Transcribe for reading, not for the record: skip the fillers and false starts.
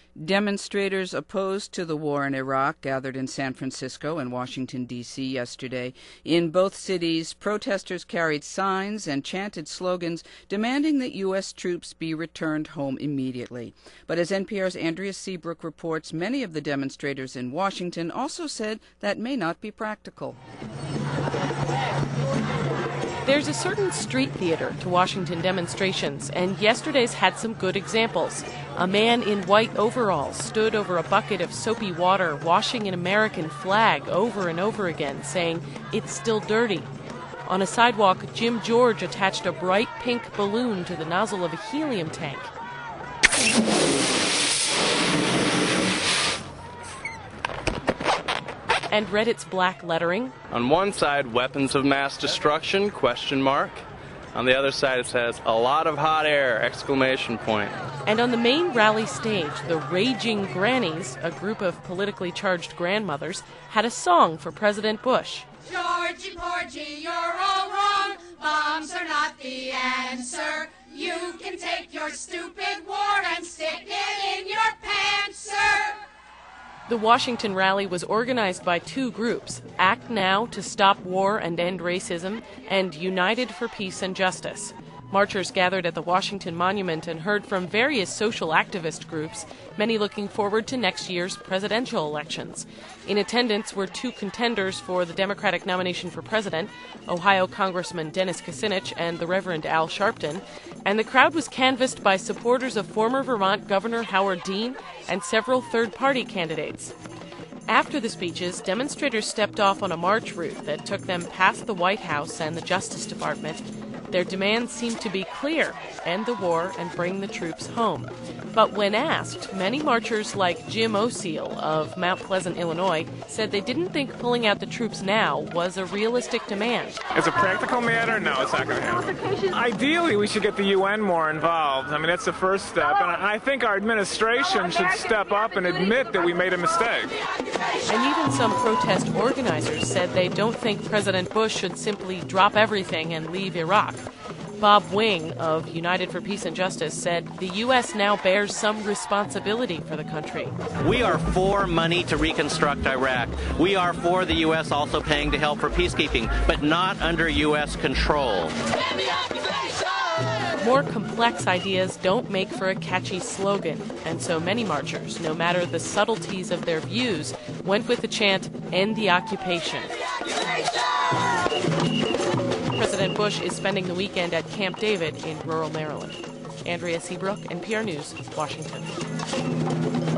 Demonstrators opposed to the war in Iraq gathered in San Francisco and Washington, D.C. yesterday. In both cities, protesters carried signs and chanted slogans demanding that U.S. troops be returned home immediately. But as NPR's Andrea Seabrook reports, many of the demonstrators in Washington also said that may not be practical. There's a certain street theater to Washington demonstrations, and yesterday's had some good examples. A man in white overalls stood over a bucket of soapy water, washing an American flag over and over again, saying, "It's still dirty." On a sidewalk, Jim George attached a bright pink balloon to the nozzle of a helium tank. And read its black lettering. On one side, weapons of mass destruction, ? On the other side, it says, "A lot of hot air!" ! And on the main rally stage, the Raging Grannies, a group of politically charged grandmothers, had a song for President Bush. Georgie Porgy, you're all wrong. Bombs are not the answer. You can take your stupid war and stick it in your pants, sir. The Washington rally was organized by two groups, Act Now to Stop War and End Racism, and United for Peace and Justice. Marchers gathered at the Washington Monument and heard from various social activist groups, many looking forward to next year's presidential elections. In attendance were two contenders for the Democratic nomination for president, Ohio Congressman Dennis Kucinich and the Reverend Al Sharpton, and the crowd was canvassed by supporters of former Vermont Governor Howard Dean and several third-party candidates. After the speeches, demonstrators stepped off on a march route that took them past the White House and the Justice Department. Their demands seemed to be clear: end the war and bring the troops home. But when asked, many marchers like Jim O'Seal of Mount Pleasant, Illinois, said they didn't think pulling out the troops now was a realistic demand. As a practical matter, no, it's not going to happen. Ideally, we should get the UN more involved. I mean, that's the first step. And I think our administration should step up and admit that we made a mistake. And even some protest organizers said they don't think President Bush should simply drop everything and leave Iraq. Bob Wing of United for Peace and Justice said the U.S. now bears some responsibility for the country. We are for money to reconstruct Iraq. We are for the U.S. also paying to help for peacekeeping, but not under U.S. control. More complex ideas don't make for a catchy slogan, and so many marchers, no matter the subtleties of their views, went with the chant, "End the occupation." President Bush is spending the weekend at Camp David in rural Maryland. Andrea Seabrook, NPR News, Washington.